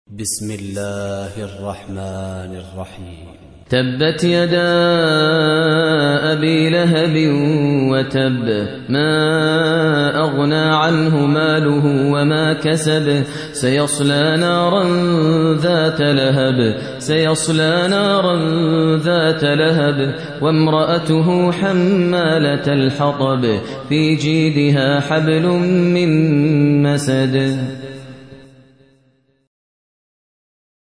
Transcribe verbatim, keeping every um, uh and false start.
بسم الله الرحمن الرحيم. تبت يدا أبي لهب وتب، ما أغنى عنه ماله وما كسب، سيصلى نارا ذات لهب سيصلى نارا ذات لهب وامرأته حمالة الحطب، في جيدها حبل من مسد.